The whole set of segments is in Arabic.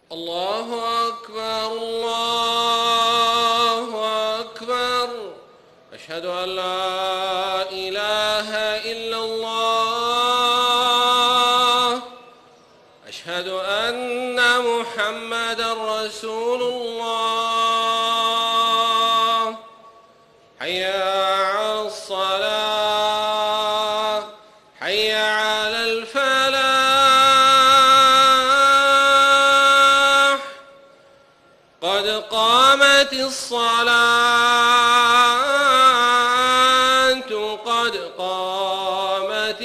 الله أكبر الله أكبر. أشهد أن لا إله إلا الله. أشهد أن محمدا رسول الله. حي على الصلاة حي على الفلاح. قد قامت الصلاة قد قامت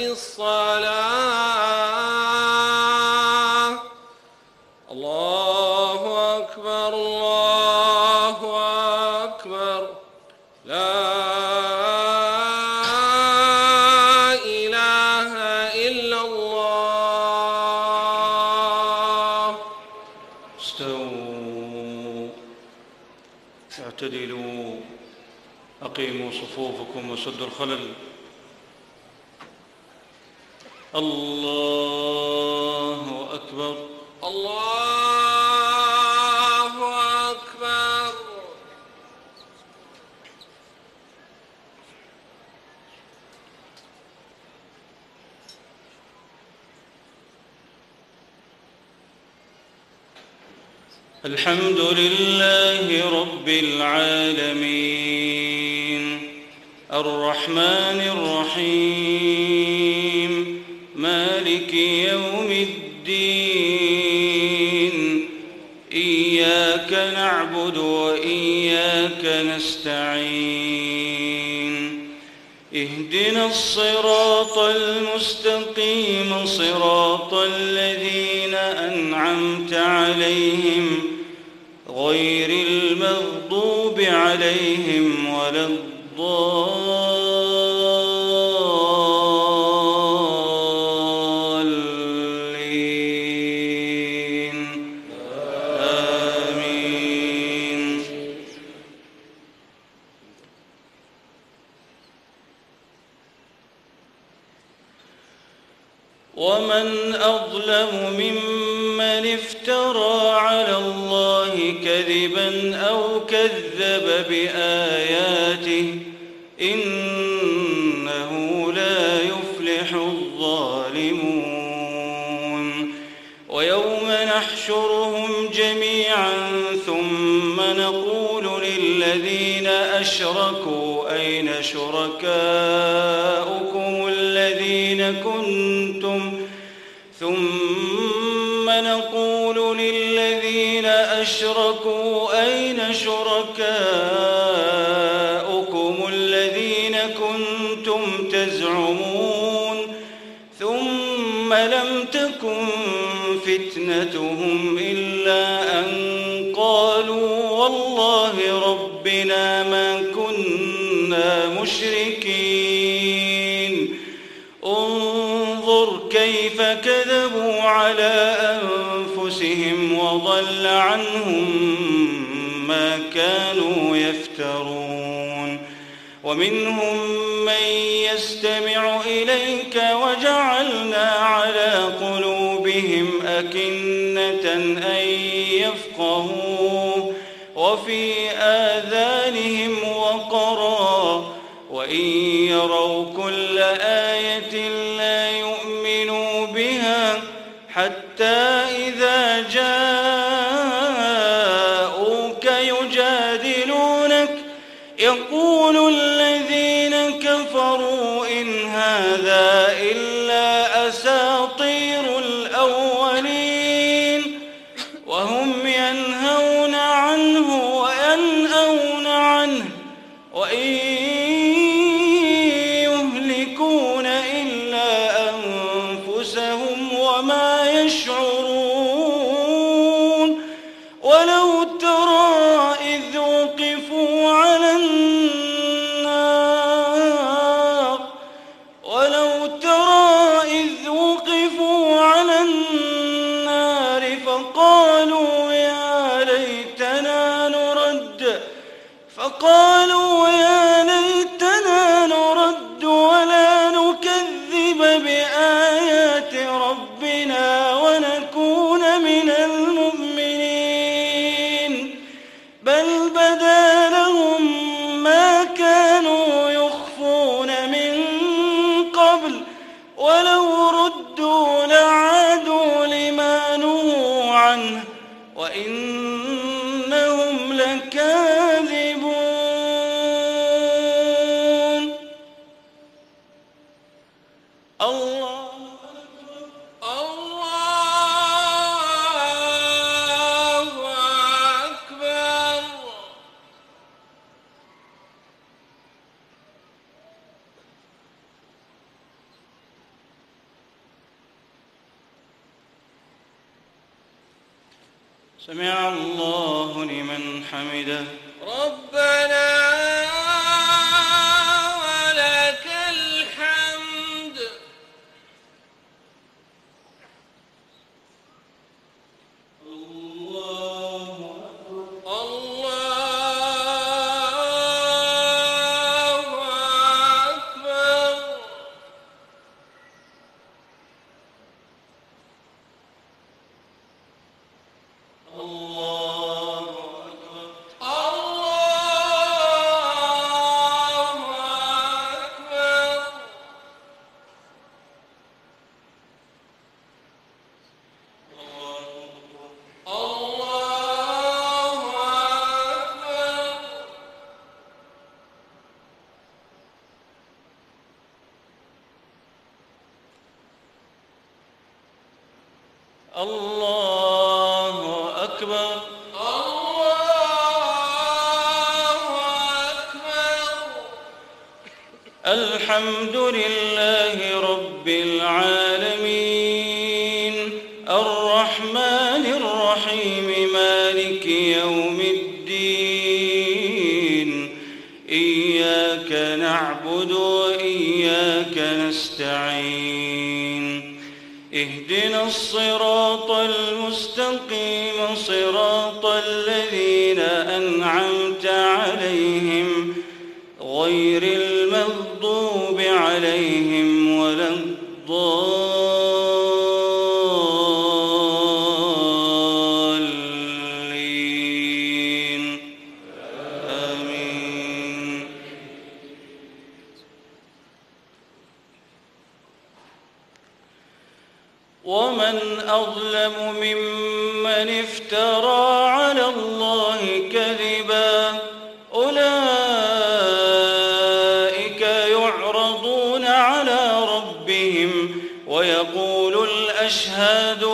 الصلاة. الله أكبر الله أكبر. لا إله إلا الله. استووا اعتدلوا أقيموا صفوفكم وسدوا الخلل. الله أكبر الله أكبر. الحمد لله رب العالمين الرحمن الرحيم مالك يوم الدين. إياك نعبد وإياك نستعين. اهدنا الصراط المستقيم صراط الذين أنعمت عليهم غير المغضوب عليهم ولا الضالين. آمين. ومن أظلم ممن افترى على الله كذبا أو كذب بآياته إنه لا يفلح الظالمون. ويوم نحشرهم جميعا ثم نقول للذين أشركوا أين شركاؤكم الذين كنتم ثم نقول للذين أشركوا أين شركاؤكم الذين كنتم تزعمون ثم لم تكن فتنتهم إلا أن قالوا والله ربنا ما كنا مشركين. انظر كيف كذبوا على أنفسهم وضل عنهم ما كانوا يفترون. ومنهم من يستمع إليك وجعلنا على قلوبهم أكنة أن يفقهوا وفي آذانهم وقرا وإن يروا كل آية لا يؤمنوا بها حتى إذا جاءوك يجادلونك يقول الذين كفروا إن هذا إلا أساطير الأولين وهم ينهون عنه وينأون عنه وإن يهلكون إلا أنفسهم وما يشعرون. ولو ترى إذ وقفوا على النار فقالوا يا ليتنا نرد ولا نكذب بآيات ربنا ونكون وإنهم لكاذبون. الله أكبر. سمع الله لمن حمده. ربنا ولك الحمد. الله أكبر. الله أكبر. الله أكبر. الحمد لله رب العالمين الرحمن الرحيم مالك يوم الدين إياك نعبد وإياك نستعين اهدنا الصراط المستقيم صراط الذين أنعمت عليهم غير المغضوب عليهم ولا الضالين آمين. ومن أظلم ممن افترى على الله كذبا أولئك يعرضون على ربهم ويقول الأشهاد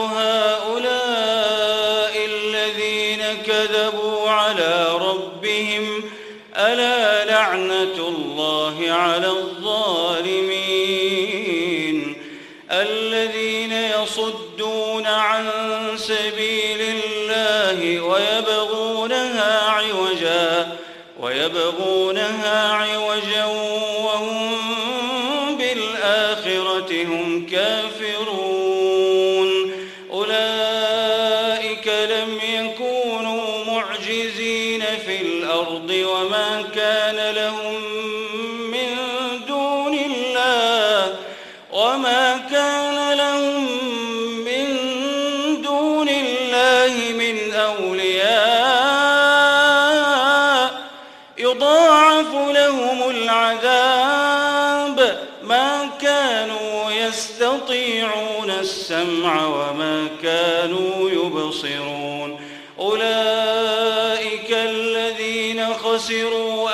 هؤلاء الذين كذبوا على ربهم ألا لعنة الله على الظالمين الذين يصدون عن سبيل الله ويبغونها عوجا وهم بالآخرة هم كافرون أولئك لم يكونوا معجزين في الأرض وما كان لهم من دون الله من أولياء يضاعف لهم العذاب ما كانوا يستطيعون السمع وما كانوا يبصرون أولئك الذين خسروا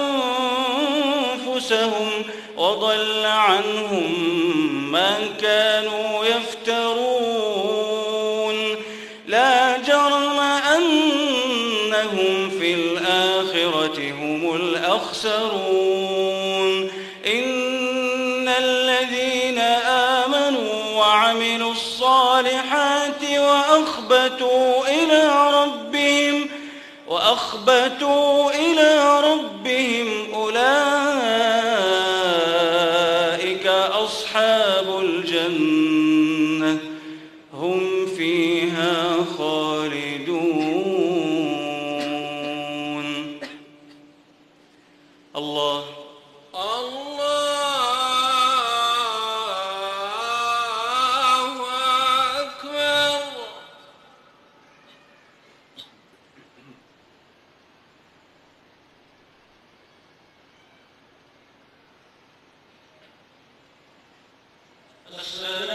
أنفسهم وضل عنهم ما كانوا يفترون لا جرم أنهم في الآخرة هم الأخسرون إن الذين آمنوا وعملوا الصالحات وأخبتوا إلى ربهم أولئك أصحاب الجنة هم فيها خالدون. الله أكبر. السلام